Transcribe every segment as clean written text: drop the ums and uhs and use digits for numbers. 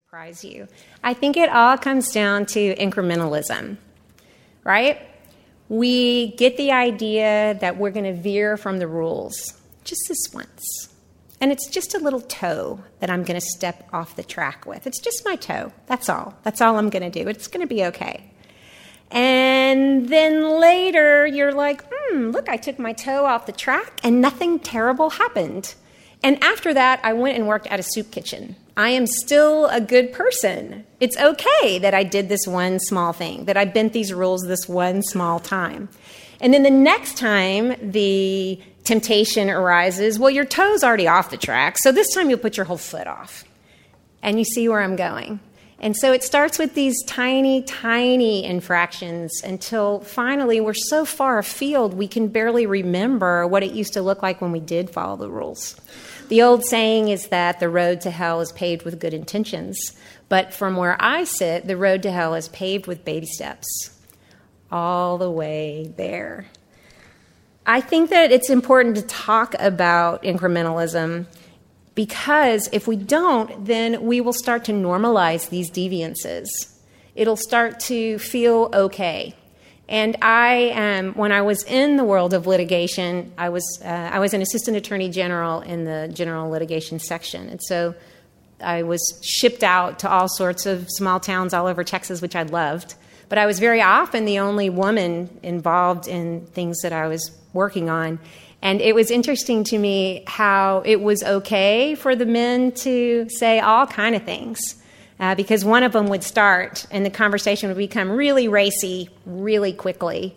surprise you. I think it all comes down to incrementalism, right? We get the idea that we're going to veer from the rules just this once. And it's just a little toe that I'm going to step off the track with. It's just my toe. That's all. That's all I'm going to do. It's going to be okay. And then later you're like, look, I took my toe off the track and nothing terrible happened. And after that, I went and worked at a soup kitchen. I am still a good person. It's okay that I did this one small thing, that I bent these rules this one small time. And then the next time the temptation arises, well, your toe's already off the track, so this time you'll put your whole foot off. And you see where I'm going. And so it starts with these tiny, tiny infractions until finally we're so far afield we can barely remember what it used to look like when we did follow the rules. The old saying is that the road to hell is paved with good intentions. But from where I sit, the road to hell is paved with baby steps. All the way there. I think that it's important to talk about incrementalism because if we don't, then we will start to normalize these deviances. It'll start to feel okay. And when I was in the world of litigation, I was an assistant attorney general in the general litigation section. And so I was shipped out to all sorts of small towns all over Texas, which I loved. But I was very often the only woman involved in things that I was working on. And it was interesting to me how it was okay for the men to say all kind of things. Because one of them would start and the conversation would become really racy really quickly.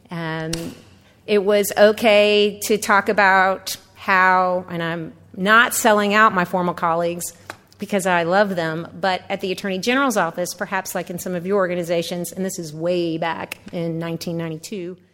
It was okay to talk about how, and I'm not selling out my former colleagues because I love them, but at the Attorney General's office, perhaps like in some of your organizations, and this is way back in 1992,